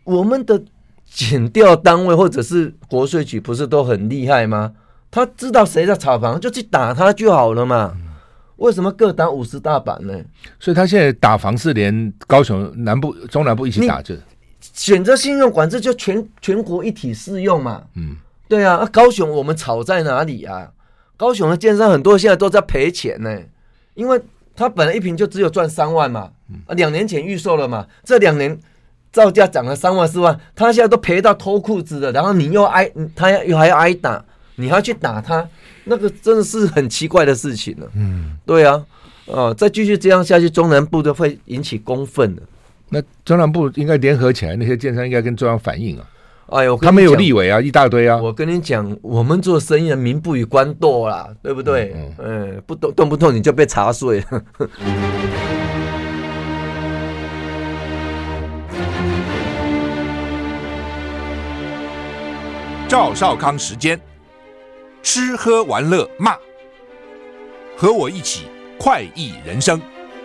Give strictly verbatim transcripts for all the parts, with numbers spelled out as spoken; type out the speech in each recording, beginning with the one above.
我们的检调单位或者是国税局不是都很厉害吗？他知道谁在炒房，就去打他就好了嘛。嗯、为什么各打五十大板呢？ 所以他现在打房是连高雄南部、中南部一起打，就选择性用管制就全全国一体适用嘛。嗯，对啊，啊高雄我们炒在哪里啊？高雄的建商很多现在都在赔钱呢，因为他本来一坪就只有赚三万嘛，啊，两年前预售了嘛，这两年造价涨了三万四万，他现在都赔到脱裤子了，然后你又挨他又还要挨打，你还要去打他，那个真的是很奇怪的事情了。嗯，对啊，哦、呃，再继续这样下去，中南部都会引起公愤的。 那中南部应该联合起来，那些建商应该跟中央反映啊。 哎呦， 他们有立委啊，一大堆啊。 我跟你讲，我们做生意的民不与官斗啦，对不对？嗯，嗯嗯不动动不动你就被查税了。 赵少康时间，吃喝玩乐骂，和我一起快意人生。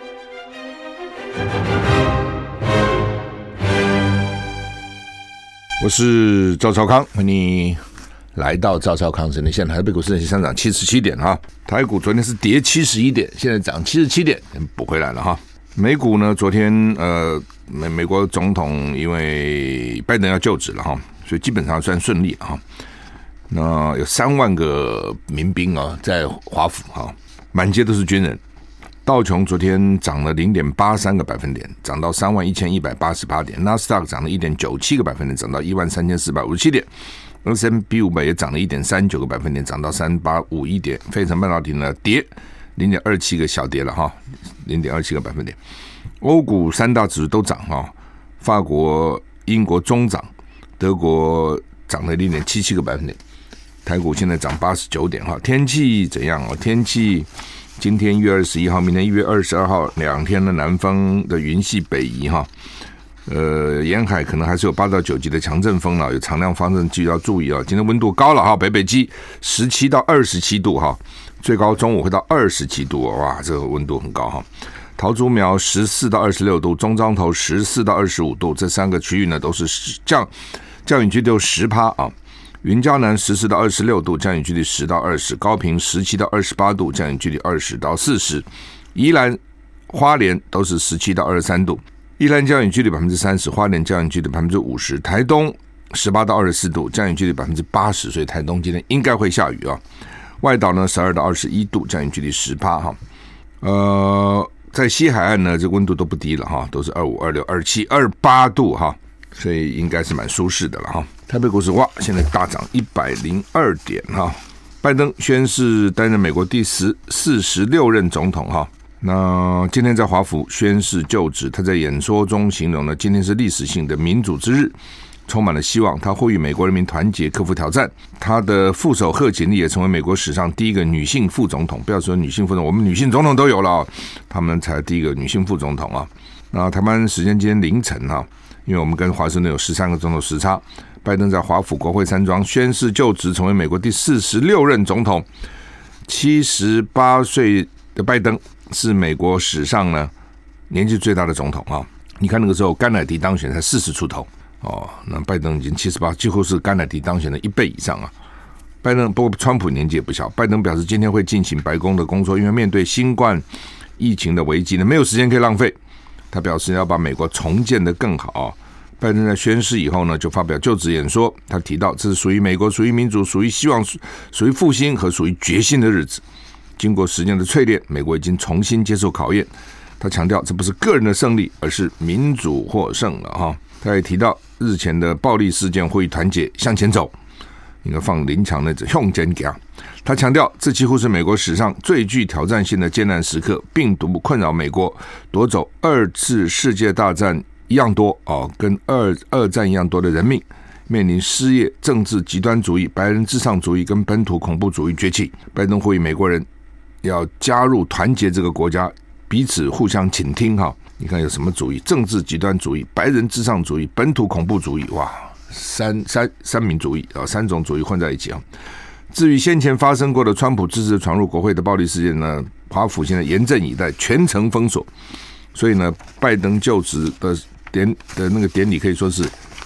我是赵少康，欢迎你来到赵少康时间。现在台北股市上涨七十七点哈，台股昨天是跌七十一点，现在涨七十七点，补回来了哈。美股呢，昨天呃美美国总统因为拜登要就职了哈，所以基本上算顺利了哈。那有三万个民兵啊在华府哈，满街都是军人。道琼昨天涨了 零点八三 个百分点，涨到三万一千一百八十八点，纳斯达克涨了 一点九七 个百分点，涨到一万三千四百五十七点， S and P 五百 也涨了 一点三九 个百分点，涨到三八五一点，费城半导体呢跌 零点二七 个小跌了哈 零点二七 个百分点。欧股三大指数都涨哈，法国英国中涨，德国涨了 零点七七 个百分点，台股现在涨八十九点哈。天气怎样哦？天气今天一月二十一号，明天一月二十二号，两天的南方的云系北移哈，呃，沿海可能还是有八到九级的强阵风了，有长浪发生机要注意啊。今天温度高了哈，北北基十七到二十七度哈，最高中午会到二十七度，哇，这个温度很高哈。桃竹苗十四到二十六度，中彰投十四到二十五度，这三个区域呢都是降降雨几率有 百分之十 啊。云嘉南十四到二十六度，降雨距离十到二十；高屏十七到二十八度，降雨距离二十到四十；宜兰、花莲都是十七到二十三度，宜兰降雨距离百分之三十，花莲降雨距离百分之五十；台东十八到二十四度，降雨距离百分之八十，所以台东今天应该会下雨啊。外岛呢十二到二十一度，降雨距离十趴哈。呃，在西海岸呢，这温度都不低了哈，都是二五、二六、二七、二八度哈，所以应该是蛮舒适的了哈。台北股市哇，现在大涨一百零二点哈。拜登宣誓担任美国第四十六任总统哈。那今天在华府宣誓就职，他在演说中形容呢，今天是历史性的民主之日，充满了希望。他呼吁美国人民团结，克服挑战。他的副手贺锦丽也成为美国史上第一个女性副总统。不要说女性副总统，我们女性总统都有了，他们才第一个女性副总统啊。那台湾时间今天凌晨啊，因为我们跟华盛顿有十三个钟头时差。拜登在华府国会山庄宣誓就职，成为美国第四十六任总统。七十八岁的拜登是美国史上呢年纪最大的总统啊！你看那个时候甘乃迪当选才四十出头哦，那拜登已经七十八，几乎是甘乃迪当选的一倍以上啊！拜登不过川普年纪也不小，拜登表示今天会进行白宫的工作，因为面对新冠疫情的危机呢，没有时间可以浪费。他表示要把美国重建得更好。拜登在宣誓以后呢，就发表就职演说。他提到，这是属于美国、属于民主、属于希望、属于复兴和属于决心的日子。经过时间的淬炼，美国已经重新接受考验。他强调，这不是个人的胜利，而是民主获胜了哈。他也提到，日前的暴力事件呼吁团结向前走，应该放林强那只向前走。他强调，这几乎是美国史上最具挑战性的艰难时刻，病毒困扰美国，夺走二次世界大战一样多哦，跟二二战一样多的人命，面临失业、政治极端主义、白人至上主义跟本土恐怖主义崛起。拜登呼吁美国人要加入团结这个国家，彼此互相倾听哈。你看有什么主义？政治极端主义、白人至上主义、本土恐怖主义，哇，三三三民主义啊，三种主义混在一起啊。至于先前发生过的川普支持闯入国会的暴力事件呢，华府现在严阵以待，全程封锁。所以呢，拜登就职的典的那个典礼可以说是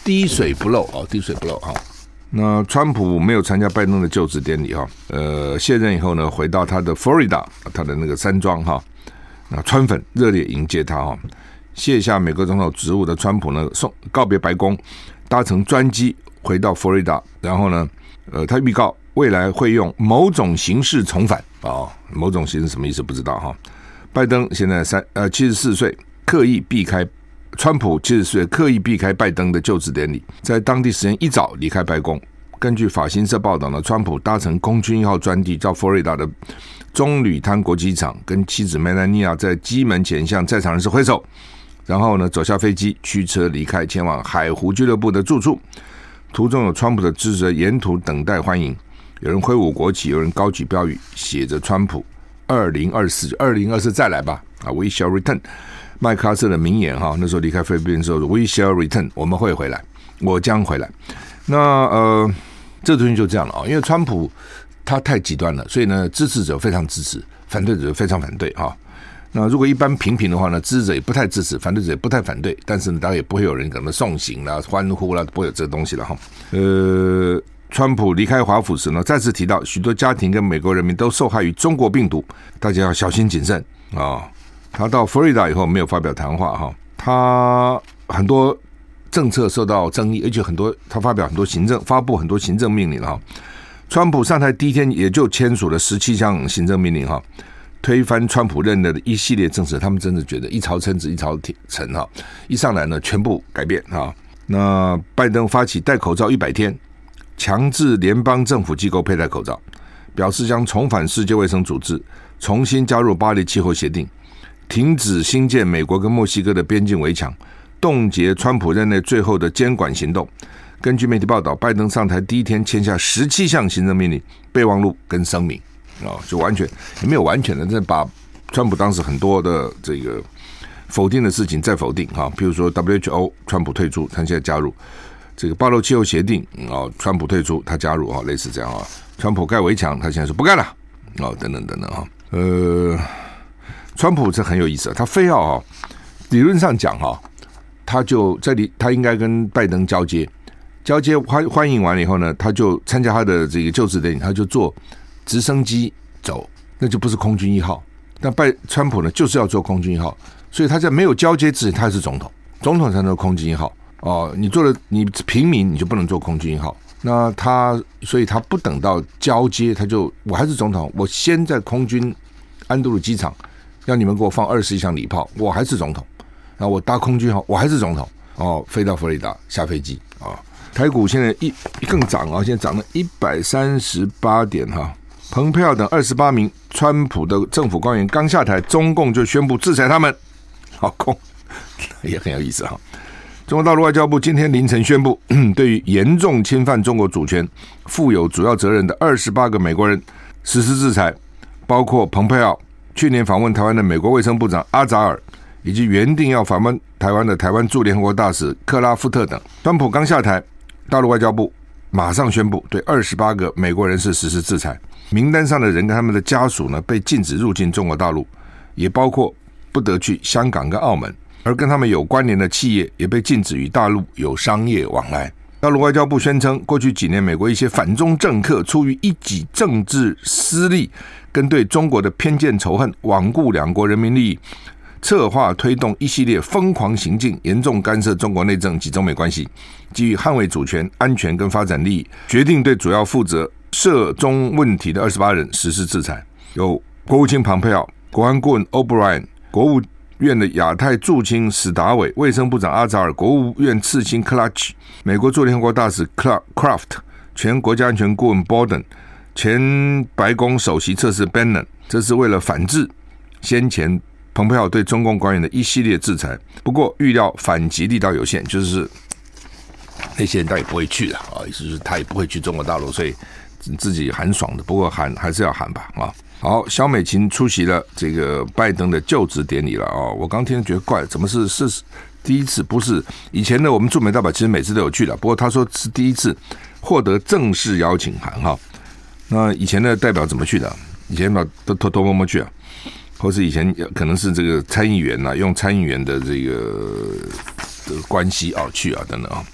滴水不漏哦，滴水不漏哈。那川普没有参加拜登的就职典礼哈，呃，卸任以后呢，回到他的佛罗里达，他的那个山庄哈，那川粉热烈迎接他哈。卸下美国总统职务的川普呢，送告别白宫，搭乘专机回到佛罗里达，然后呢，呃，他预告未来会用某种形式重返啊、哦，某种形式什么意思不知道哈。拜登现在三呃七十四岁，刻意避开。川普七十岁刻意避开拜登的就职典礼，在当地时间一早离开白宫。根据法新社报道呢，川普搭乘空军一号专机到佛罗里达的棕榈滩国际机场，跟妻子梅兰妮亚在机门前向在场人士挥手，然后呢走下飞机，驱车离开，前往海湖俱乐部的住处。途中有川普的支持者沿途等待欢迎，有人挥舞国旗，有人高举标语，写着川普二零二四二零二四再来吧啊 ，We shall return。麦克阿瑟的名言哈，那时候离开菲律宾的时候 ，We shall return， 我们会回来，我将回来。那呃，这东西就这样了啊，因为川普他太极端了，所以呢，支持者非常支持，反对者非常反对哈。那如果一般平平的话呢，支持者也不太支持，反对者也不太反对，但是呢，当然也不会有人可能送行啦、欢呼啦，不会有这个东西了哈。呃，川普离开华府时呢，再次提到许多家庭跟美国人民都受害于中国病毒，大家要小心谨慎啊。他到佛罗里达以后没有发表谈话哈，他很多政策受到争议，而且很多他发表很多行政发布很多行政命令哈。川普上台第一天也就签署了十七项行政命令哈，推翻川普任内的一系列政策，他们真的觉得一朝称职一朝臣哈，一上来呢全部改变哈。那拜登发起戴口罩一百天，强制联邦政府机构佩戴口罩，表示将重返世界卫生组织，重新加入巴黎气候协定。停止新建美国跟墨西哥的边境围墙，冻结川普任内最后的监管行动。根据媒体报道，拜登上台第一天签下十七项行政命令、备忘录跟声明，哦，就完全也没有完全的，但把川普当时很多的这个否定的事情再否定哈，譬如说 W H O 川普退出，他现在加入这个巴黎气候协定哦，川普退出，他加入啊，类似这样啊。川普盖围墙，他现在说不盖了哦，等等等等啊，呃。川普这很有意思，他非要啊，理论上讲哈，他就这里他应该跟拜登交接，交接欢欢迎完了以后呢，他就参加他的这个就职典礼，他就坐直升机走，那就不是空军一号。但拜川普呢，就是要坐空军一号，所以他在没有交接之前，他是总统，总统才能坐空军一号哦。你做了你平民，你就不能坐空军一号。那他所以他不等到交接，他就我还是总统，我先在空军安都鲁机场。要你们给我放二十一箱礼炮，我还是总统。然后我搭空军号，我还是总统。哦，飞到佛罗里达下飞机啊、哦。台股现在一更涨啊，现在涨了一百三十八点哈。蓬佩奥等二十八名川普的政府官员刚下台，中共就宣布制裁他们。好空也很有意思哈。中国大陆外交部今天凌晨宣布，对于严重侵犯中国主权、负有主要责任的二十八个美国人实施制裁，包括蓬佩奥。去年访问台湾的美国卫生部长阿扎尔，以及原定要访问台湾的台湾驻联合国大使克拉夫特等。川普刚下台，大陆外交部马上宣布对二十八个美国人士实施制裁，名单上的人跟他们的家属呢被禁止入境中国大陆，也包括不得去香港跟澳门，而跟他们有关联的企业也被禁止与大陆有商业往来。大陆外交部宣称，过去几年美国一些反中政客出于一己政治私利跟对中国的偏见仇恨，罔顾两国人民利益，策划推动一系列疯狂行径，严重干涉中国内政及中美关系，基于捍卫主权、安全跟发展利益，决定对主要负责涉中问题的二十八人实施制裁，有国务卿庞佩奥、国安顾问 O'Brien、国务院的亚太驻青史达伟、卫生部长阿扎尔、国务院次卿克拉奇、美国驻联合国大使 Craft、前国家安全顾问 Bolton、前白宫首席策士 Bannon， 这是为了反制先前蓬佩奥对中共官员的一系列制裁。不过预料反击力道有限，就是那些人他也不会去的啊，意思是他也不会去中国大陆，所以自己喊爽的，不过喊还是要喊吧啊。好，萧美琴出席了这个拜登的就职典礼了啊！我刚听觉得怪，怎么是是第一次？不是以前的我们驻美代表其实每次都有去的，不过他说是第一次获得正式邀请函哈。那以前的代表怎么去的？以前都偷偷摸摸去啊，或是以前可能是这个参议员啊，用参议员的这个的关系啊去啊等等啊。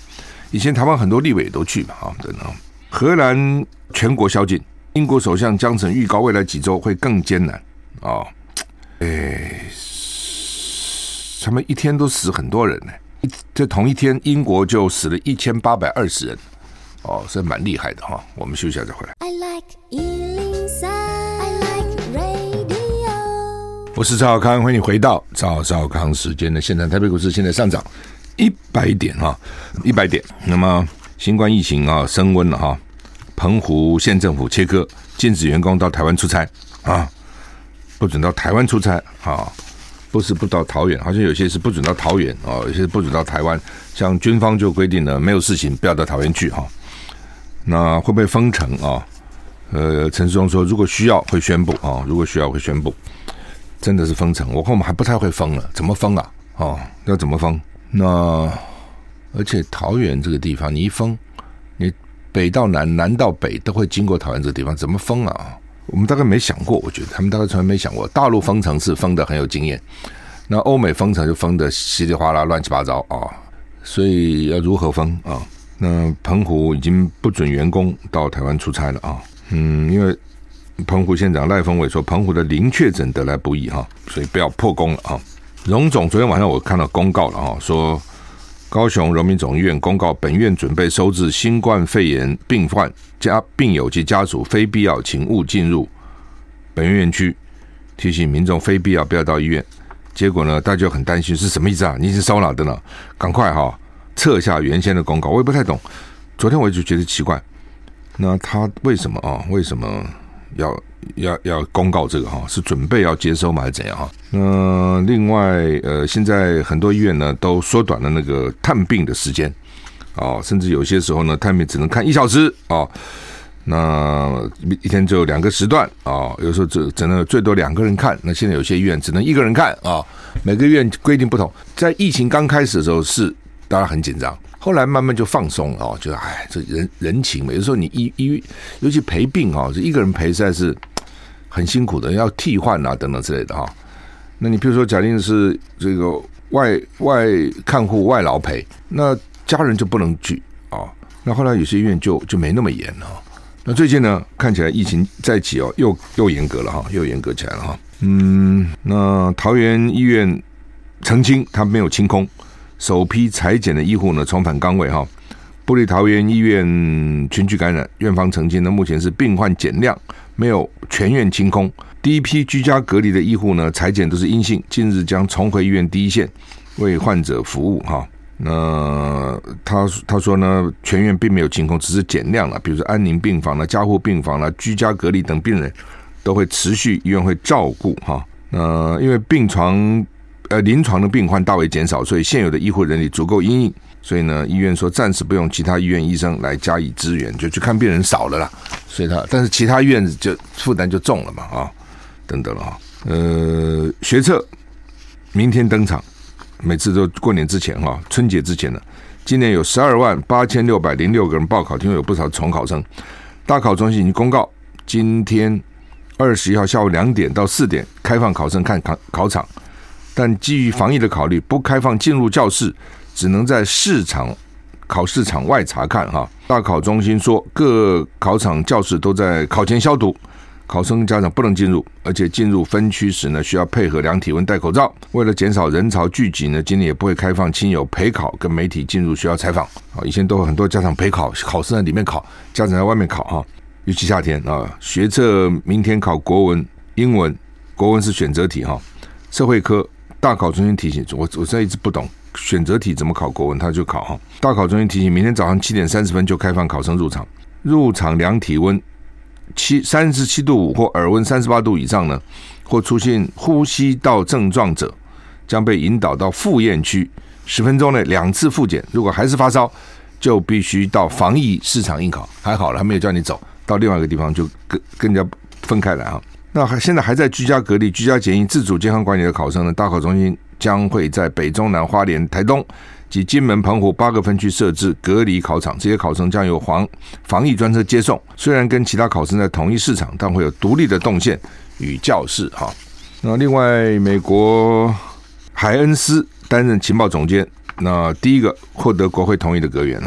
以前台湾很多立委都去嘛，啊，真的。荷兰全国宵禁，英国首相江城预告未来几周会更艰难啊！哎，他们一天都死很多人呢，这同一天英国就死了一千八百二十人，哦，是蛮厉害的哈。我们休息一下再回来。I like 一零三 I like radio。我是赵少康，欢迎你回到赵少康时间的现场。台北股市现在上涨一百点哈，一百点。那么新冠疫情啊升温了哈，澎湖县政府切割，禁止员工到台湾出差啊，不准到台湾出差啊，不是不到桃园，好像有些是不准到桃园啊，有些不准到台湾。像军方就规定了，没有事情不要到桃园去哈。那会不会封城啊？呃，陈时中说，如果需要会宣布啊，如果需要会宣布，真的是封城。我看我们还不太会封了，怎么封啊？哦，要怎么封？那而且桃园这个地方，你一封，你北到南，南到北都会经过桃园这个地方，怎么封啊？我们大概没想过，我觉得他们大概从来没想过。大陆封城是封的很有经验，那欧美封城就封的稀里哗啦、乱七八糟啊。所以要如何封啊？那澎湖已经不准员工到台湾出差了啊。嗯，因为澎湖县长赖峰伟说，澎湖的零确诊得来不易哈，所以不要破功了啊。荣总昨天晚上我看到公告了哈，说高雄荣民总医院公告，本院准备收治新冠肺炎病患加病友及家属，非必要请勿进入本院院区，提醒民众非必要不要到医院。结果呢，大家就很担心是什么意思啊？你已经收了的呢，赶快哈撤下原先的公告。我也不太懂，昨天我就觉得奇怪，那他为什么啊？为什么要要要公告这个哈？是准备要接收吗？还是怎样哈？那另外呃，现在很多医院呢都缩短了那个探病的时间哦，甚至有些时候呢探病只能看一小时哦。那一天只有两个时段啊，有时候只只能最多两个人看。那现在有些医院只能一个人看啊，每个医院规定不同。在疫情刚开始的时候是大家很紧张，后来慢慢就放松了，就哎，这人人情嘛。有时候你医医，尤其陪病啊，一个人陪实在是很辛苦的，要替换啊等等之类的哈。那你比如说，假定是这个外外看护外劳陪，那家人就不能去啊。那后来有些医院就就没那么严了。那最近呢，看起来疫情再起哦，又又严格了哈，又严格起来了哈。嗯，那桃园医院澄清，他没有清空，首批采检的医护呢重返岗位哈。部立桃园医院群聚感染，院方澄清呢，目前是病患减量，没有全院清空。第一批居家隔离的医护呢，采检都是阴性，近日将重回医院第一线为患者服务哈。那他他说呢，全院并没有清空，只是减量了。比如说安宁病房啦、加护病房啦、居家隔离等病人都会持续，医院会照顾哈。那因为病床呃临床的病患大为减少，所以现有的医护人力足够因应，所以呢，医院说暂时不用其他医院医生来加以支援，就去看病人少了啦。所以他但是其他医院就负担就重了嘛啊，等等了哈。呃，学测明天登场。每次都过年之前哈，春节之前呢，今年有十二万八千六百零六个人报考，听说有不少重考生。大考中心已经公告，今天二十一号下午两点到四点开放考生看考考场，但基于防疫的考虑，不开放进入教室，只能在试场考试场外查看哈。大考中心说，各考场教室都在考前消毒。考生家长不能进入，而且进入分区时呢，需要配合量体温、戴口罩。为了减少人潮聚集呢，今年也不会开放亲友陪考跟媒体进入学校采访。以前都有很多家长陪考，考生在里面考，家长在外面考哈。尤其夏天啊，学测明天考国文、英文，国文是选择题哈，社会科大考中心提醒我，我现在一直不懂选择题怎么考国文，他就考哈。大考中心提醒，明天早上七点三十分就开放考生入场，入场量体温。七三十七度五或耳温三十八度以上呢，或出现呼吸道症状者，将被引导到复验区，十分钟内两次复检。如果还是发烧，就必须到防疫市场应考。还好了，还没有叫你走到另外一个地方，就跟跟人家分开来啊。那还现在还在居家隔离、居家检疫、自主健康管理的考生呢，大考中心将会在北中南、花莲、台东及金门、澎湖八个分区设置隔离考场，这些考生将由防防疫专车接送。虽然跟其他考生在同一市场，但会有独立的动线与教室哈。那另外，美国海恩斯担任情报总监，那第一个获得国会同意的阁员哈。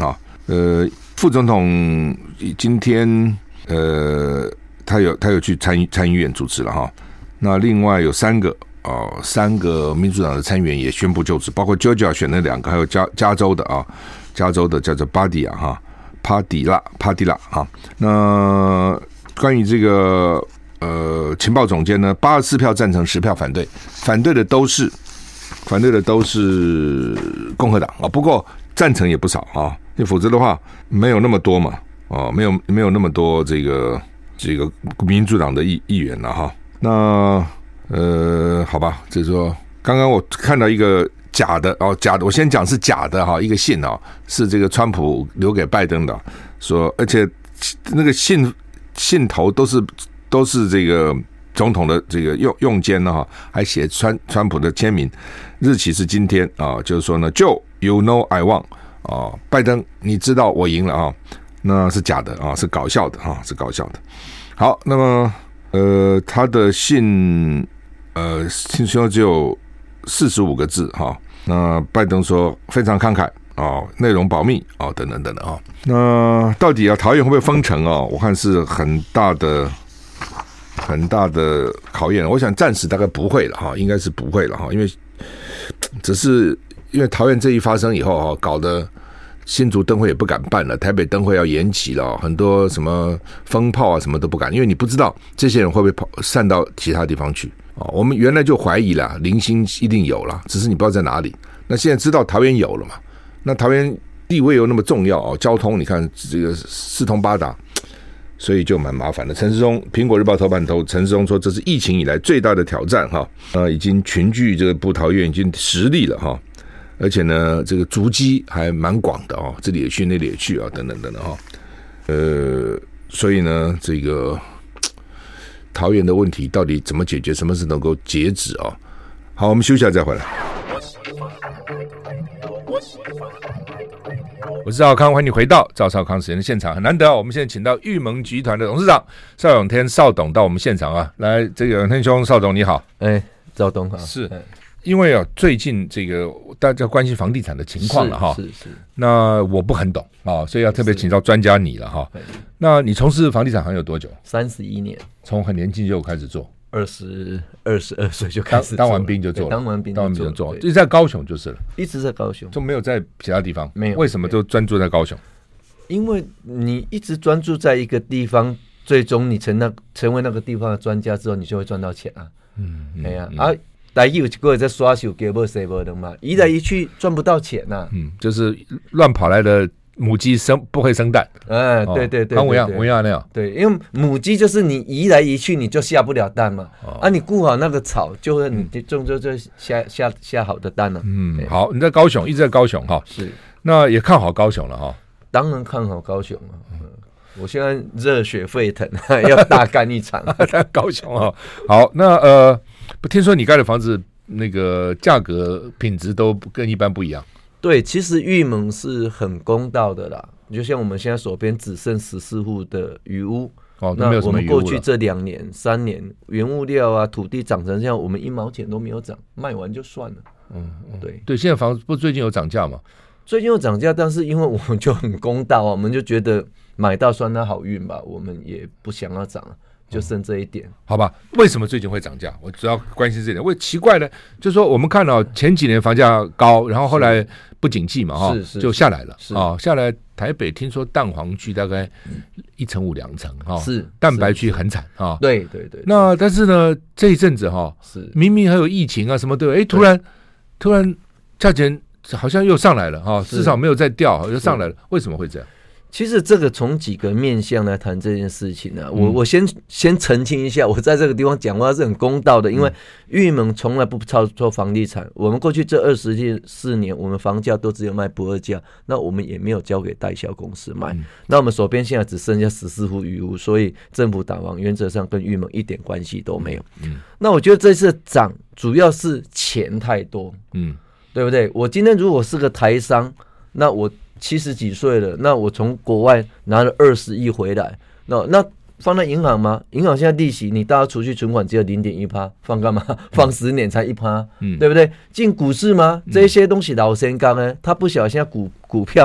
呃，副总统今天呃，他有他有去参议参议院主持了哈。那另外有三个哦，三个民主党的参议员也宣布就职，包括 Georgia 选了两个，还有加加州的啊，加州的叫做巴迪亚哈，帕迪拉帕迪拉哈。那关于这个呃情报总监呢，八十四票赞成，十票反对，反对的都是反对的都是共和党啊，不过赞成也不少啊，因为否则的话没有那么多嘛，哦，没有没有那么多这个这个民主党的议议员了哈。那呃，好吧，就是说，刚刚我看到一个假的哦，假的，我先讲是假的哈，一个信哦，是这个川普留给拜登的，说，而且那个信信头都是都是这个总统的这个用用监呢哈，还写川川普的签名，日期是今天啊，就是说呢，就 you know I won 啊，拜登你知道我赢了啊，那是假的啊，是搞笑的啊，是搞笑的。好，那么。呃，他的信，呃，信说只有四十五个字哈。那拜登说非常慷慨哦，内容保密哦，等等等等啊。那到底啊，桃园会不会封城哦？我看是很大的、很大的考验。我想暂时大概不会了哈，应该是不会了哈，因为只是因为桃园这一发生以后哈，搞得。新竹灯会也不敢办了，台北灯会要延期了，很多什么风炮啊什么都不敢，因为你不知道这些人会不会跑散到其他地方去哦。我们原来就怀疑啦，零星一定有啦，只是你不知道在哪里。那现在知道桃园有了嘛？那桃园地位又那么重要哦，交通你看这个四通八达，所以就蛮麻烦的。陈时中，苹果日报头版头，陈时中说这是疫情以来最大的挑战哈，呃，已经群聚这个部桃园已经十例了哈。而且呢，这个足迹还蛮广的哦，这里也去，那里也去啊，等等等等哈。呃，所以呢，这个桃园的问题到底怎么解决？什么是能够截止啊？好，我们休息一下再回来。 我是赵康，欢迎你回到赵少康时间的现场。很难得啊，我们现在请到裕盟集团的董事长邵永天邵董到我们现场啊，来，这个永天兄，邵董你好。 哎，赵董好。 是。因为啊，最近这个大家关心房地产的情况了哈， 是 是, 是。 那我不很懂啊，所以要特别请教专家你了哈。那你从事房地产行业有多久？ 三十一年， 从很年轻就开始做， 二十二十二岁就开始做， 当完兵就做了， 当完兵当完兵就做，就在高雄就是了， 一直在高雄， 就没有在其他地方。 没有， 为什么就专注在高雄？ 因为你一直专注在一个地方，最终你成那成为那个地方的专家之后，你就会赚到钱啊。嗯，哎呀、啊。啊台语有一个人在刷手给不谁不能嘛，移来移去赚不到钱呐、啊。嗯， 就是乱跑来的母鸡生不会生蛋。 哎，对对对， 跟我一样，我一样那样。 对，因为母鸡就是你移来移去，你就下不了蛋嘛。哦、啊，你顾好那个草，就会你种就就下下下好的蛋了、啊。 嗯，好，你在高雄，一直在高雄哈。 是， 那也看好高雄了哈。 当然看好高雄了。嗯我现在热血沸腾，要大干一场。 高雄啊，好，那呃，听说你盖的房子那个价格品质都跟一般不一样。 对，其实裕盟是很公道的啦，就像我们现在手边只剩十四户的余屋。 哦， 那我们过去这两年、三年，原物料啊、土地涨成这样，我们一毛钱都没有涨，卖完就算了。嗯，对对，现在房子不最近有涨价吗？ 最近有涨价，但是因为我们就很公道啊，我们就觉得买到算他好运吧，我们也不想要涨，就剩这一点、嗯、 好吧。为什么最近会涨价？我主要关心这点。为奇怪呢，就是说我们看到前几年房价高，然后后来不景气嘛，哈，就下来了啊、哦，下来。台北听说蛋黄区大概一成五两成哈， 是蛋白区很惨啊。 对对 对, 对。 那但是呢，这一阵子哈，是明明还有疫情啊什么的，哎，突然突然价钱好像又上来了哈，至少没有再掉，又上来了。为什么会这样？ 其实这个从几个面向来谈这件事情呢、啊，我我先先澄清一下，我在这个地方讲话是很公道的，因为裕盟从来不操作房地产，我们过去这二十四年，我们房价都只有卖不二价，那我们也没有交给代销公司卖，嗯、那我们手边现在只剩下十四户余屋，所以政府打房原则上跟裕盟一点关系都没有。嗯，那我觉得这次涨主要是钱太多，嗯，对不对？我今天如果是个台商，那我七十几岁了，那我从国外拿了二十亿回来，那那放在银行吗？银行现在利息，你大家储蓄存款只有零点一趴，放干嘛？放十年才一趴，嗯，对不对？进股市吗？这些东西老先刚呢，他不晓得现在股股票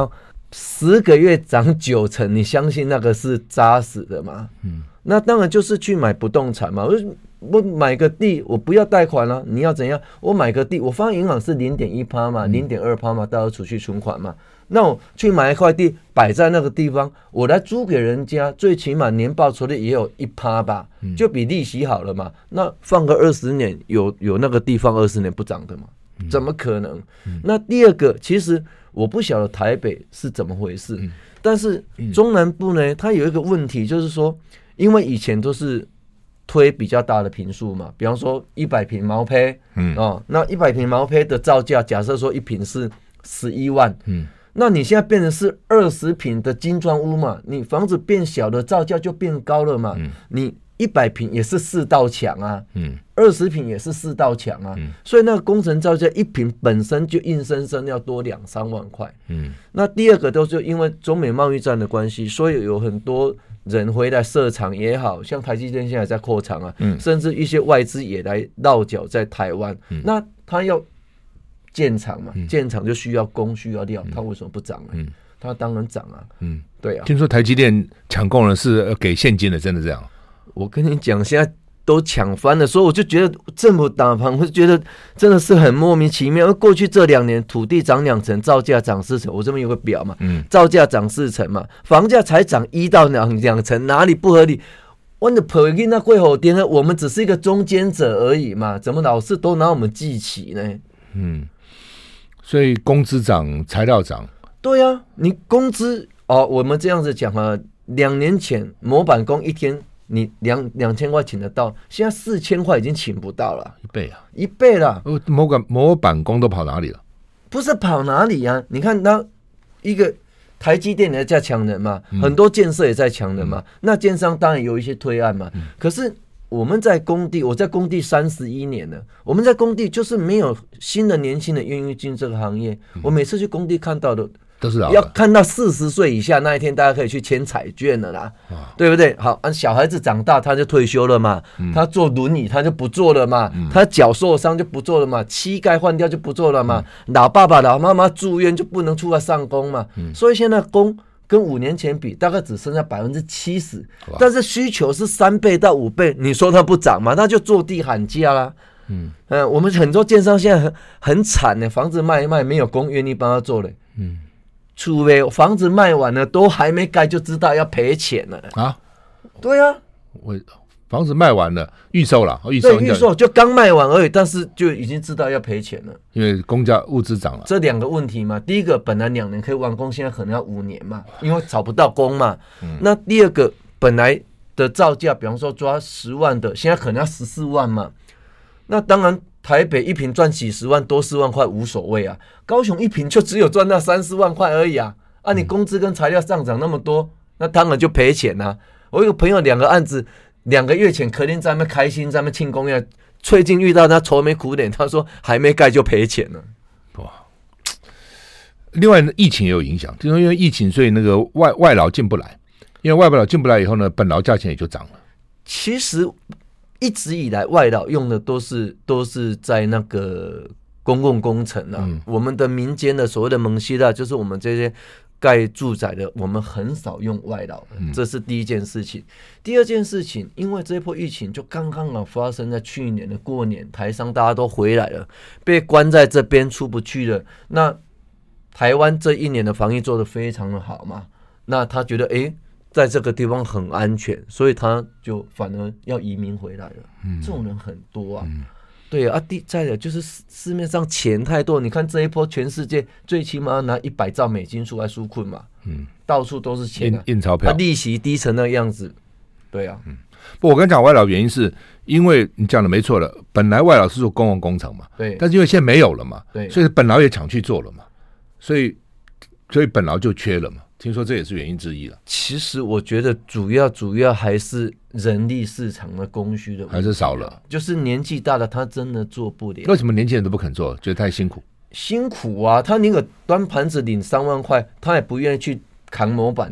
十个月涨九成，你相信那个是扎实的吗？嗯，那当然就是去买不动产嘛。我我买个地，我不要贷款了、啊，你要怎样？我买个地，我放银行是零点一趴嘛，零点二趴嘛，到时候储蓄存款嘛。那我去买一块地摆在那个地方，我来租给人家，最起码年报酬率也有一趴吧，就比利息好了嘛。那放个二十年，有有那个地方二十年不涨的吗？怎么可能？那第二个，其实我不晓得台北是怎么回事，但是中南部呢，它有一个问题，就是说，因为以前都是推比较大的坪数嘛，比方说一百坪毛坯，嗯哦，那一百坪毛坯的造价，假设说一坪是十一万，嗯。那你现在变成是二十坪的精装屋嘛？你房子变小了，造价就变高了嘛？嗯、你一百坪也是四道墙啊，嗯，二十坪也是四道墙啊，嗯、所以那个工程造价一坪本身就硬生生要多两三万块。嗯，那第二个都是因为中美贸易战的关系，所以有很多人回来设厂也好，像台积电现在在扩厂啊，嗯、甚至一些外资也来落脚在台湾，嗯、那他要建厂嘛，建厂就需要工需要料，它为什么不涨呢？嗯，它当然涨啊。嗯，对啊。 听说台积电抢购了是给现金的，真的这样？ 我跟你讲，现在都抢翻了，所以我就觉得政府打盘，我就觉得真的是很莫名其妙。过去这两年土地涨两成，造价涨四成，我这边有个表嘛，嗯，造价涨四成嘛，房价才涨一到两两成，哪里不合理？我的朋友那贵火店呢，我们只是一个中间者而已嘛，怎么老是都拿我们记起呢？嗯。 所以工资涨，材料涨。 对啊，你工资哦，我们这样子讲啊，两年前模板工一天你两两千块请得到，现在四千块已经请不到了， 一倍啊， 一倍了。 模板模板工都跑哪里了？ 不是跑哪里啊？你看他一个台积电也在抢人嘛，嗯、很多建设也在抢人嘛，嗯、那建商当然有一些推案嘛，嗯、可是。我们在工地，我在工地三十一年了。我们在工地就是没有新的年轻人愿意进这个行业。嗯、我每次去工地看到的都是要看到四十岁以下那一天，大家可以去签彩券了啦，对不对？好，啊，小孩子长大他就退休了嘛，嗯、他坐轮椅他就不坐了嘛，嗯、他脚受伤就不坐了嘛，膝盖换掉就不坐了嘛，嗯、老爸爸老妈妈住院就不能出来上工嘛，嗯、所以现在工。跟五年前比，大概只剩下百分之七十，但是需求是三倍到五倍，你说它不涨吗？那就坐地喊价啦。嗯，呃，我们很多建商现在很很惨的，房子卖一卖，没有工愿意帮他做嘞。嗯，除非房子卖完了，都还没盖就知道要赔钱了啊。对啊， 我房子卖完了，预售了，预售对预售就刚卖完而已，但是就已经知道要赔钱了， 因为工价物资涨了。 这两个问题嘛，第一个本来两年可以完工，现在可能要五年嘛，因为找不到工嘛。嗯、那第二个本来的造价，比方说抓十万的，现在可能要十四万嘛。那当然，台北一坪赚几十万，多四万块无所谓啊。高雄一坪就只有赚到三四万块而已啊。啊，你工资跟材料上涨那么多，那当然就赔钱啊。我有个朋友两个案子。两个月前，可能在那边开心，在那边庆功呀。最近遇到他愁眉苦脸，他说还没盖就赔钱了。哇！ 另外，疫情也有影响，就是因为疫情，所以那个外外劳进不来，因为外劳进不来以后呢，本劳价钱也就涨了。 其实一直以来，外劳用的都是都是在那个公共工程啊，嗯、我们的民间的所谓的蒙西的，就是我们这些。盖住宅的，我们很少用外劳，这是第一件事情。嗯、第二件事情，因为这一波疫情就刚刚好发生在去年的过年，台商大家都回来了，被关在这边出不去了。那台湾这一年的防疫做得非常的好嘛，那他觉得哎、欸，在这个地方很安全，所以他就反而要移民回来了。嗯、这种人很多啊。嗯对啊，第再来就是市面上钱太多，你看这一波全世界最起码要拿一百兆美金出来纾困嘛，嗯，到处都是钱、啊， 印印钞票， 啊、利息低成那个样子，对啊，嗯， 不，我刚讲外劳原因是因为你讲的没错了，本来外劳是做公共工程嘛， 对， 但是因为现在没有了嘛， 对， 所以本劳也抢去做了嘛，所以所以本劳就缺了嘛。听说这也是原因之一了。 其实我觉得主要主要还是人力市场的供需的问题， 还是少了。 就是年纪大了，他真的做不了。 为什么年轻人都不肯做？觉得太辛苦。 辛苦啊！他宁可端盘子领三万块，他也不愿意去扛模板。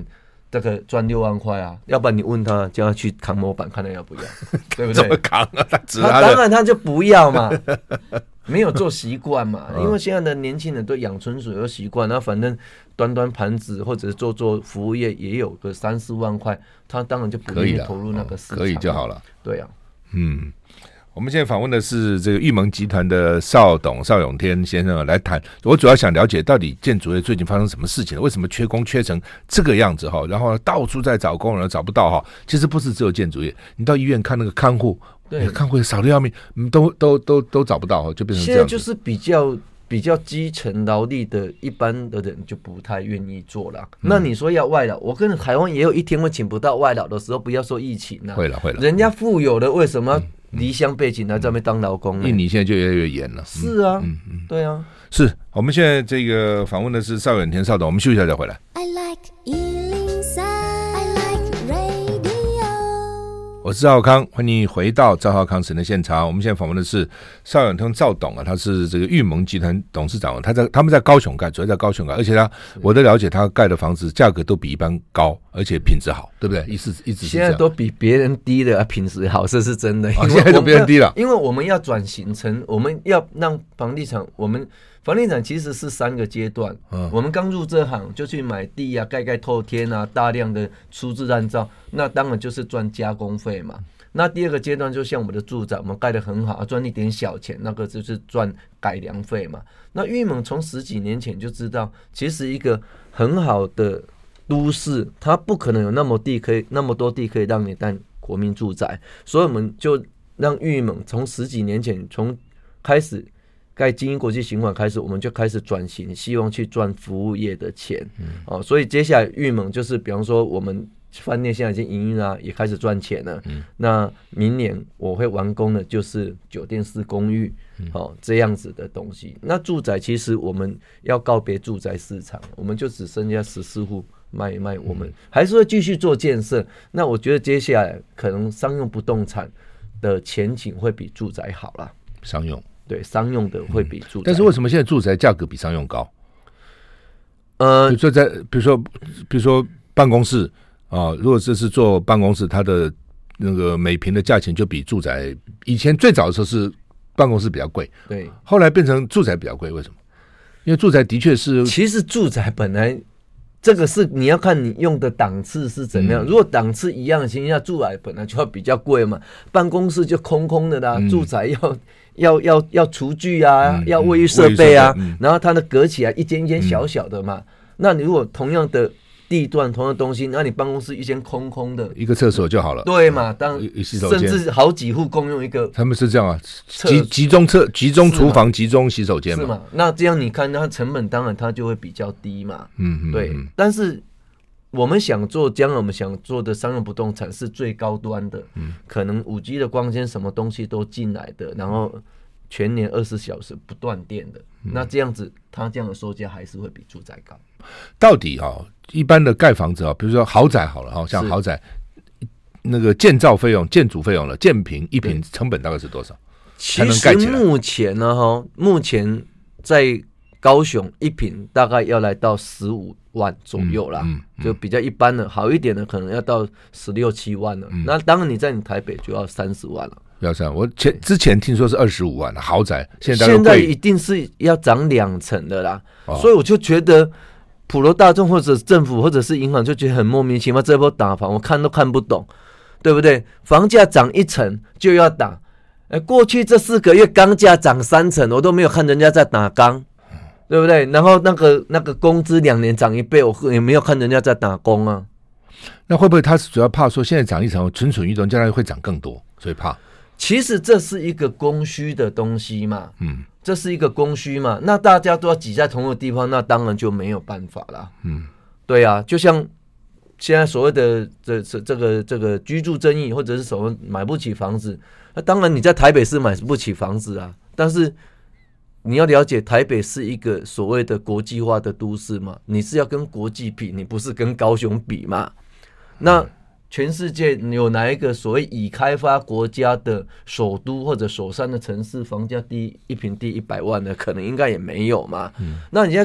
这个赚六万块啊，要不然你问他叫他去扛模板，看他要不要，对不对？ 怎么扛啊？他只他当然他就不要嘛，没有做习惯嘛。因为现在的年轻人对养纯水有习惯，那反正端端盘子或者是做做服务业也有个三四万块，他当然就不愿意投入那个市场， 可以就好了。 对啊， 嗯。我们现在访问的是这个裕盟集团的邵董邵永天先生来谈，我主要想了解到底建筑业最近发生什么事情，为什么缺工缺成这个样子，然后到处在找工人找不到。其实不是只有建筑业，你到医院看那个看护，对，看护少得要命，都都都都找不到，就变成这样子。 现在就是比较比较基层劳力的一般的人就不太愿意做了。嗯、那你说要外劳，我跟台湾也有一天会请不到外劳的时候，不要说疫情了、啊， 会了会了， 人家富有的为什么？嗯离乡背景来这边当劳工， 印尼现在就越来越严了。 是啊，嗯嗯，对啊， 是我们现在这个访问的是邵永天邵董，我们休息一下再回来。I like 一零三 I like radio。我是赵浩康，欢迎回到赵浩康神的现场。我们现在访问的是邵永天赵董啊，他是这个裕盟集团董事长，他在他们在高雄盖，主要在高雄盖，而且他我的了解，他盖的房子价格都比一般高。而且品质好，对不对？一直一直是这样， 现在都比别人低的、啊、品质好，这是真的。 哦、现在都别人低了， 因为我们要转型成，我们要让房地产，我们房地产其实是三个阶段。嗯，我们刚入这行就去买地啊，盖盖透天啊，大量的粗制滥造，那当然就是赚加工费嘛。那第二个阶段就像我们的住宅，我们盖得很好，赚一点小钱，那个就是赚改良费嘛。那裕盟从十几年前就知道，其实一个很好的都市，它不可能有那么地可以那么多地可以让你盖国民住宅，所以我们就让裕盟从十几年前从开始盖精英国际行馆开始，我们就开始转型，希望去赚服务业的钱。嗯哦、所以接下来裕盟就是比方说我们饭店现在已经营运啊，也开始赚钱了。嗯、那明年我会完工的就是酒店式公寓，嗯哦、这样子的东西。那住宅其实我们要告别住宅市场，我们就只剩下十四户。卖一卖，我们还是会继续做建设。那我觉得接下来可能商用不动产的前景会比住宅好啦。 商用对商用的会比住宅、嗯， 但是为什么现在住宅价格比商用高？ 呃， 比如说在比如说比如说办公室啊，如果这是做办公室，它的那个每平的价钱就比住宅以前最早的时候是办公室比较贵， 对， 后来变成住宅比较贵，为什么？因为住宅的确是， 其实住宅本来。这个是你要看你用的档次是怎么样、嗯、如果档次一样的情况下，住宅本来就要比较贵嘛，办公室就空空的啦、嗯、住宅要要要要厨具啊、嗯、要卫浴设备啊、嗯、然后它的隔起来一间一间小小的嘛、嗯、那你如果同样的地段同样的东西，那你办公室一间空空的， 一个厕所就好了， 对嘛？当甚至好几户共用一个， 他们是这样啊，集集中厕、集中厨房、集中洗手间嘛， 是嘛？那这样你看，它成本当然它就会比较低嘛，嗯嗯，对。但是我们想做，将来我们想做的商用不动产是最高端的，嗯，可能五 G 的光纤什么东西都进来的，然后全年二十四小时不断电的，嗯、那这样子，它这样的售价还是会比住宅高。 到底啊、哦，一般的盖房子啊、哦，比如说豪宅好了哈，像豪宅那个建造费用、建筑费用了，建坪一坪成本大概是多少？ 其实目前呢，哈，目前在高雄一坪大概要来到十五万左右啦，嗯嗯、就比较一般的，好一点的可能要到十六七万了。嗯、那当然你在你台北就要三十万了。 要这样，我前之前听说是二十五万的豪宅，现在现在一定是要涨两成的啦，哦、所以我就觉得普罗大众或者政府或者是银行就觉得很莫名其妙，这波打房我看都看不懂，对不对？房价涨一成就要打，哎，过去这四个月钢价涨三成，我都没有看人家在打钢，对不对？然后那个那个工资两年涨一倍，我也没有看人家在打工啊。 那会不会他是主要怕说现在涨一成，蠢蠢欲动，将来会涨更多，所以怕？ 其实这是一个供需的东西嘛，嗯，这是一个供需嘛，那大家都要挤在同一个地方，那当然就没有办法啦，嗯，对啊，就像现在所谓的这这这个这个居住争议，或者是什么买不起房子，那当然你在台北市买不起房子啊，但是你要了解台北是一个所谓的国际化的都市嘛，你是要跟国际比，你不是跟高雄比嘛，那。全世界有哪一个所谓已开发国家的首都或者首山的城市房价低一坪低一百万的，可能应该也没有嘛。嗯、那你在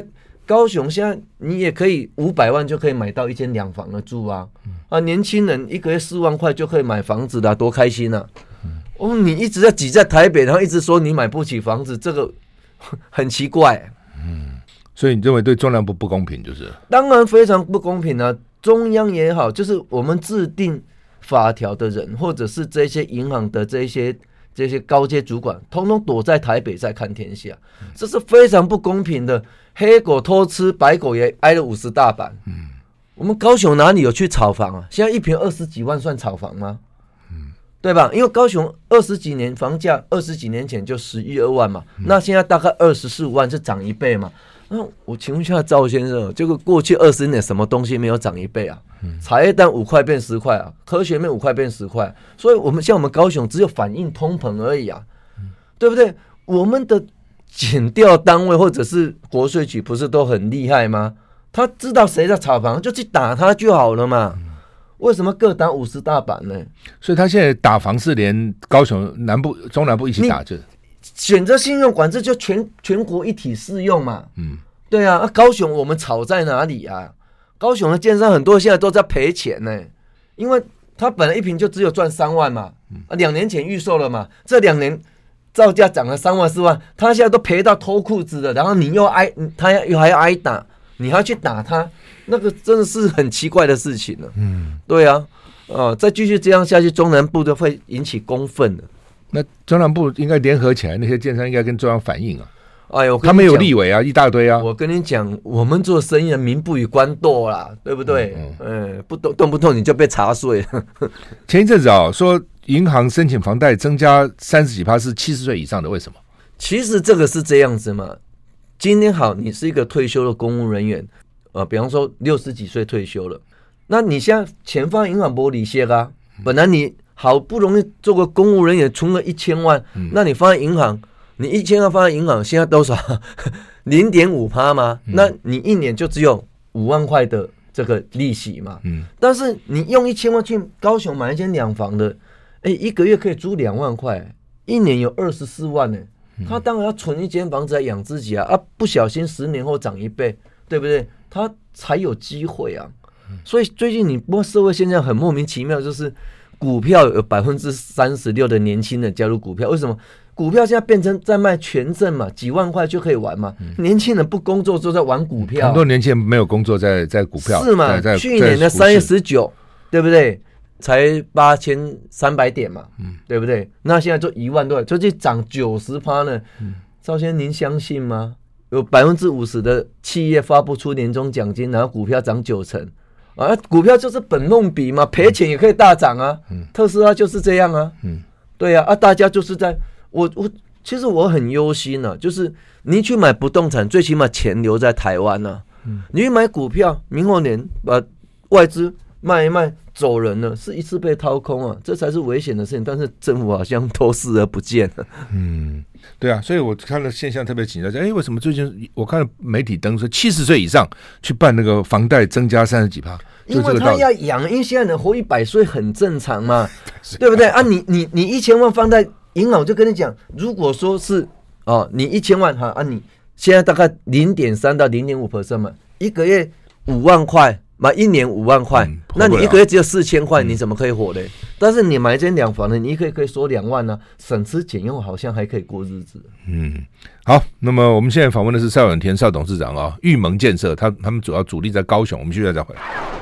高雄现在你也可以五百万就可以买到一间两房的住啊，嗯、啊，年轻人一个月四万块就可以买房子的、啊，多开心啊！嗯、哦，你一直在挤在台北，然后一直说你买不起房子，这个很奇怪。 嗯，所以你认为对中南部不公平，就是？ 当然非常不公平啊！中央也好，就是我们制定法条的人，或者是这些银行的这些。这些高阶主管通通躲在台北在看天下，这是非常不公平的。黑狗偷吃，白狗也挨了五十大板。嗯，我们高雄哪里有去炒房啊？现在一坪二十几万算炒房吗？嗯，对吧？因为高雄二十几年房价，二十几年前就十一二万嘛，嗯、那现在大概二十四五万，就涨一倍嘛。那我请问一下赵先生，这个过去二十年什么东西没有涨一倍啊？嗯、茶叶蛋五块变十块啊，科学面五块变十块，所以我们像我们高雄只有反映通膨而已啊，嗯、对不对？我们的检调单位或者是国税局不是都很厉害吗？他知道谁在炒房，就去打他就好了嘛。嗯、为什么各打五十大板呢？ 所以他现在打房是连高雄南部、中南部一起打，就选择信用管制就全全国一体适用嘛。嗯，对啊，啊高雄我们炒在哪里啊？高雄的建商很多现在都在赔钱呢，因为他本来一坪就只有赚三万嘛，啊，两年前预售了嘛，这两年造价涨了三万四万，他现在都赔到脱裤子了，然后你又挨他又还要挨打，你还要去打他，那个真的是很奇怪的事情了。嗯，对啊，哦，再继续这样下去，中南部都会引起公愤的。 那中南部应该联合起来，那些建商应该跟中央反映啊。 哎呦， 他们有立委啊，一大堆啊。 我跟你讲，我们做生意的民不与官斗啦，对不对？嗯，嗯嗯不动动不动你就被查税了。 前一阵子啊，说银行申请房贷增加三十几趴是七十岁以上的，为什么？ 其实这个是这样子嘛。今天好，你是一个退休的公务人员，呃，比方说六十几岁退休了，那你现在钱放银行没利息啊，本来你好不容易做个公务人员存了一千万，嗯、那你放在银行。你一千万放在银行，现在多少？零点五趴吗？嗯、那你一年就只有五万块的这个利息嘛。嗯。但是你用一千万去高雄买一间两房的，哎，一个月可以租两万块，一年有二十四万呢。他当然要存一间房子来养自己啊！啊，不小心十年后涨一倍，对不对？他才有机会啊。所以最近你不过社会现象很莫名其妙，就是股票有百分之三十六的年轻人加入股票，为什么？股票现在变成在卖权证嘛，几万块就可以玩嘛。嗯、年轻人不工作就在玩股票， 很多年轻人没有工作在在股票是嘛？去年的三月十九，对不对？才八千三百点嘛，嗯、对不对？那现在就一万多，就去涨九十趴呢。嗯、赵先生，您相信吗？有百分之五十的企业发不出年终奖金，然后股票涨九成啊！股票就是本梦比嘛，赔钱也可以大涨啊。嗯、特斯拉就是这样啊。嗯、对啊，啊，大家就是在。我我其实我很忧心啊，就是你去买不动产，最起码钱留在台湾啊。嗯、你去买股票，明后年把外资卖一卖走人了，是一次被掏空啊，这才是危险的事情。但是政府好像都视而不见了。 嗯，对啊，所以我看了现象特别紧张。哎，为什么最近我看媒体登说七十岁以上去办那个房贷增加三十几趴？ 因为他要养，因为现在人活一百岁很正常嘛，对不对啊？你你你一千万放在银行，我就跟你讲，如果说是哦，你一千万哈啊，你现在大概零点三到零点五 percent 嘛，一个月五万块嘛，一年五万块，嗯、那你一个月只有四千块，你怎么可以活嘞？嗯、但是你买一间两房的，你可以可以收两万呢、啊，省吃俭用，好像还可以过日子。 嗯，好，那么我们现在访问的是邵永田邵董事长啊、哦，裕盟建设，他他们主要主力在高雄，我们现在再回来。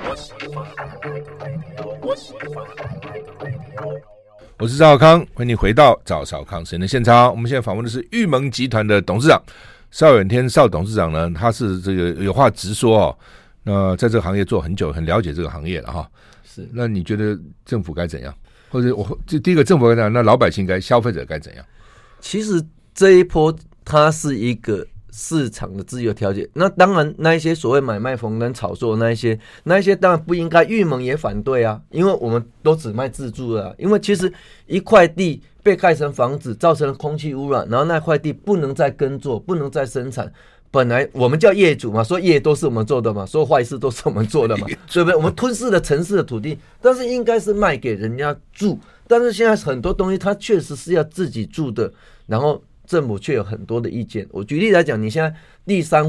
我是赵少康，欢迎你回到赵少康时间的现场。我们现在访问的是裕盟集团的董事长邵永天邵董事长呢，他是这个有话直说哦。那在这个行业做很久，很了解这个行业了哈。 是， 那你觉得政府该怎样？或者我这第一个政府该怎样？那老百姓该消费者该怎样？ 其实这一波它是一个市场的自由调节，那当然那一些所谓买卖逢单炒作那一些那一些当然不应该，裕盟也反对啊，因为我们都只卖自住的、啊，因为其实一块地被盖成房子造成了空气污染，然后那块地不能再耕作，不能再生产，本来我们叫业主嘛，说业都是我们做的嘛，说坏事都是我们做的嘛，对不对？我们吞噬了城市的土地，但是应该是卖给人家住，但是现在很多东西它确实是要自己住的，然后政府却有很多的意见。我举例来讲，你现在第三户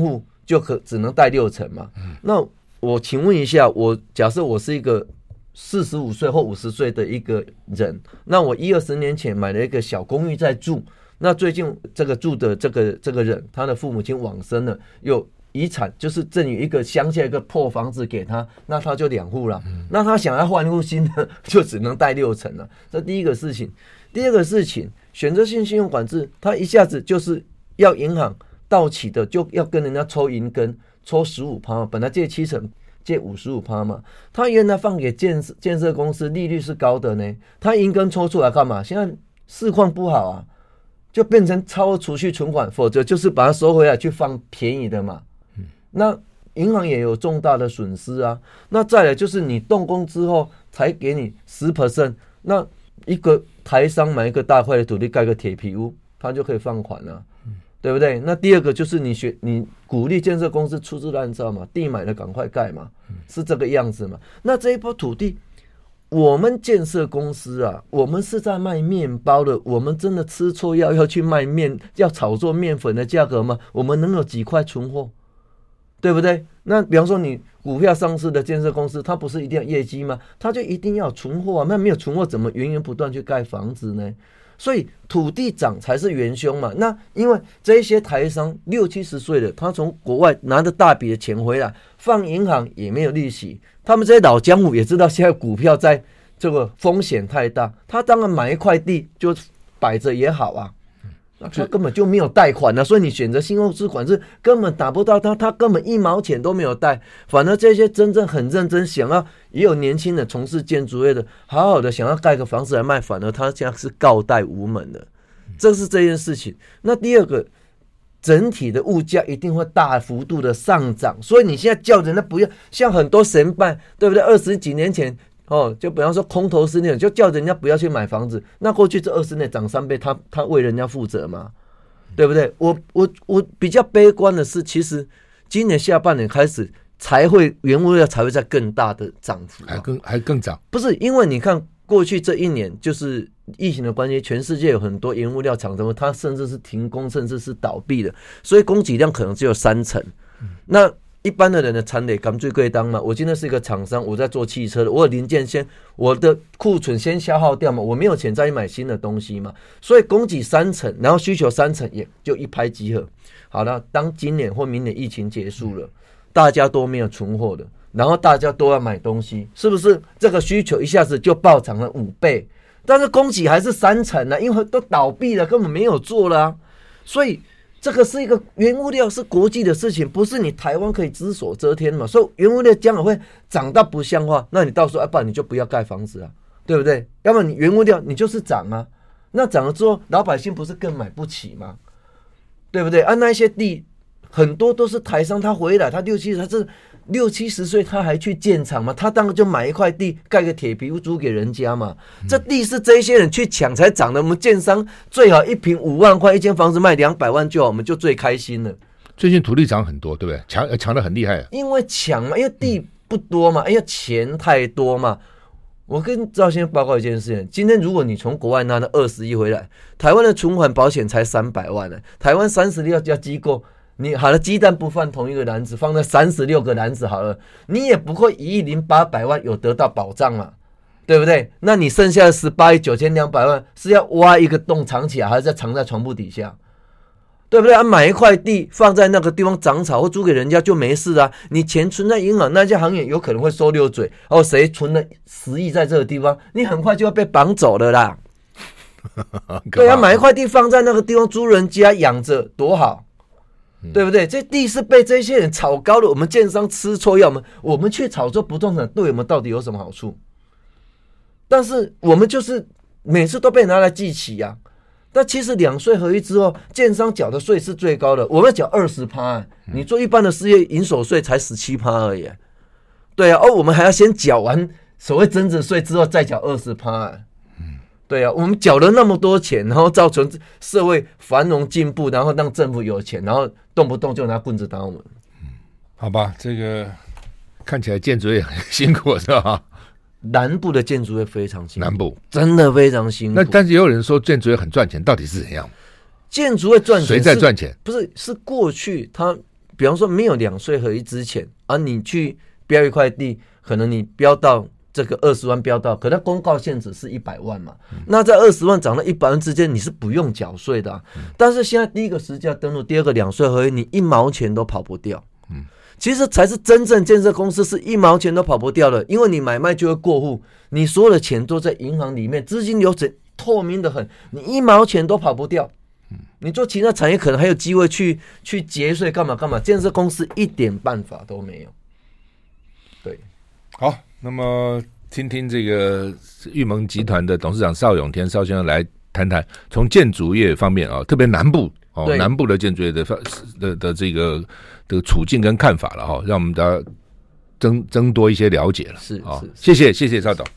就可只能贷六成嘛。嗯、那我请问一下，我假设我是一个四十五岁或五十岁的一个人，那我一二十年前买了一个小公寓在住，那最近这个住的这个这个人，他的父母亲往生了，有遗产就是赠予一个乡下一个破房子给他，那他就两户了。嗯、那他想要换一户新的，就只能贷六成了。这第一个事情。第二个事情，选择性信用管制，他一下子就是要银行到期的就要跟人家抽银根，抽十五趴，本来借七成，借五十五趴嘛。他原来放给建设建设公司，利率是高的呢，他银根抽出来干嘛？现在市况不好啊，就变成超额储蓄存款，否则就是把它收回来去放便宜的嘛。那银行也有重大的损失啊。那再来就是你动工之后才给你 百分之十， 那一个台商买一个大块的土地盖个铁皮屋，他就可以放款了、啊嗯、对不对？那第二个就是你学你鼓励建设公司出资滥造嘛，地买了赶快盖嘛，是这个样子嘛。那这一波土地我们建设公司啊，我们是在卖面包的，我们真的吃错药要去卖面，要炒作面粉的价格吗？我们能有几块存货？对不对？那比方说你股票上市的建设公司，它不是一定要业绩吗？它就一定要有存货啊，那没有存货怎么源源不断去盖房子呢？所以土地涨才是元凶嘛。那因为这一些台商六七十岁的，他从国外拿着大笔的钱回来，放银行也没有利息，他们这些老江湖也知道现在股票在这个风险太大，他当然买一块地就摆着也好啊。他根本就没有贷款啊，所以你选择信用制管制根本打不到他，他根本一毛钱都没有贷。反而这些真正很认真想要，也有年轻人从事建筑业的，好好的想要盖个房子来卖，反而他现在是告贷无门的，这是这件事情。那第二个，整体的物价一定会大幅度的上涨，所以你现在叫人家不要像很多神办，对不对？二十几年前。哦，就比方说空头是那种，就叫人家不要去买房子。那过去这二十年涨三倍，他他为人家负责吗？对不对？我我我比较悲观的是，其实今年下半年开始才会原物料才会在更大的涨幅、啊， 还更还更涨。 不是因为你看过去这一年，就是疫情的关系，全世界有很多原物料厂商，它甚至是停工，甚至是倒闭的，所以供给量可能只有三成。嗯、那一般的人的产得甘最贵当嘛，我今天是一个厂商，我在做汽车的，我有零件先，我的库存先消耗掉嘛，我没有钱再去买新的东西嘛，所以供给三成，然后需求三成，也就一拍即合。好了，当今年或明年疫情结束了，大家都没有存货的，然后大家都要买东西，是不是这个需求一下子就暴涨了五倍？但是供给还是三成啊，因为都倒闭了，根本没有做了啊，所以。这个是一个原物料是国际的事情，不是你台湾可以只手遮天嘛。所以原物料将来会涨到不像话，那你到时候啊，不然你就不要盖房子啊，对不对？要么你原物料你就是涨啊，那涨了之后老百姓不是更买不起吗？对不对？啊，那一些地很多都是台商，他回来他六七他是六七十岁他还去建厂嘛，他当然就买一块地盖个铁皮屋租给人家嘛。嗯、这地是这些人去抢才涨的，我们建商最好一坪五万块，一间房子卖两百万就好，我们就最开心了。 最近土地涨很多，对不对？抢抢得很厉害、啊， 因为抢嘛，因为地不多嘛，因为钱太多嘛。我跟赵先生报告一件事情，今天如果你从国外拿了二十亿回来，台湾的存款保险才三百万呢、欸，台湾三十六家机构。你好了，鸡蛋不放同一个篮子，放在三十六个篮子好了，你也不会一亿零八百万有得到保障嘛，对不对？那你剩下的十八亿九千两百万是要挖一个洞藏起来，还是要藏在床铺底下？对不对？啊，买一块地放在那个地方长草或租给人家就没事啊。你钱存在银行，那家行业有可能会收溜嘴。哦，谁存了十亿在这个地方，你很快就要被绑走了啦。对啊，买一块地放在那个地方租人家养着多好。对不对？这地是被这些人炒高了，我们建商吃错药，我们我们去炒作不动产，对我们到底有什么好处？但是我们就是每次都被拿来记起呀、啊。但其实两税合一之后，建商缴的税是最高的，我们缴二十趴，你做一般的事业营所税才十七趴而已。对啊，哦，我们还要先缴完所谓增值税之后再缴二十趴。对啊，我们缴了那么多钱，然后造成社会繁荣进步，然后让政府有钱，然后动不动就拿棍子打我们。 嗯，好吧，这个看起来建筑业很辛苦，是吧？ 南部的建筑业非常辛苦， 南部真的非常辛苦。 那但是也有人说建筑业很赚钱，到底是怎样？ 建筑业赚钱， 谁在赚钱？ 不是，是过去他， 比方说没有两税合一之前啊，你去标一块地，可能你标到这个二十万标到，可它公告限制是一百万嘛，嗯、那在二十万涨到一百万之间，你是不用缴税的、啊嗯。但是现在第一个实价登录，第二个两税合一，你一毛钱都跑不掉。嗯，其实才是真正建设公司是一毛钱都跑不掉的，因为你买卖就会过户，你所有的钱都在银行里面，资金流程透明的很，你一毛钱都跑不掉。嗯，你做其他产业可能还有机会去去节税干嘛干嘛，建设公司一点办法都没有。对， 好。那么，听听这个裕盟集团的董事长邵永天邵先生来谈谈，从建筑业方面啊，特别南部哦，南部的建筑业的的的这个的处境跟看法了哈，让我们大家增增多一些了解了。 是啊， 谢谢谢谢邵董。